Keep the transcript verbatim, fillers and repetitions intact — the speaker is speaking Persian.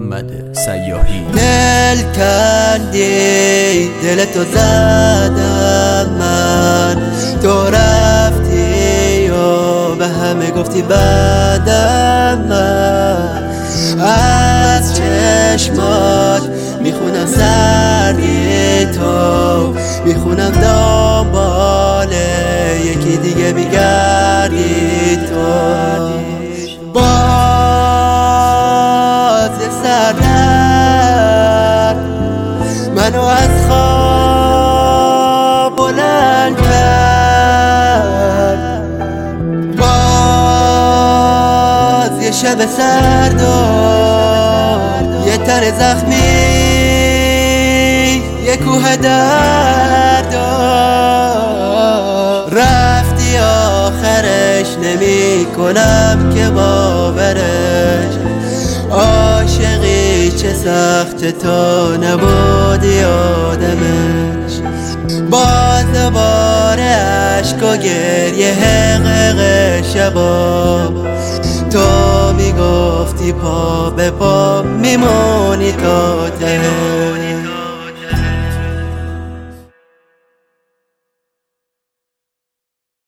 محمد سیاحی. دل کندی دلتو زدم من، تو رفتی و به همه گفتی بعدم من. از چشمات میخونم سردی تو، میخونم دنبال یکی دیگه میگردی تو. باز سردرد منو از خواب بلند کرد. باز یه شب سرد و یه تن زخمی، یه کوه درد. رفتی آخرش نمی کنم که باورش، عاشقی چه سخت تو نبودی آدمش. باز دوباره عشق و گریه حقق شبا، تو میگفتی پا به پا میمونی تا ته.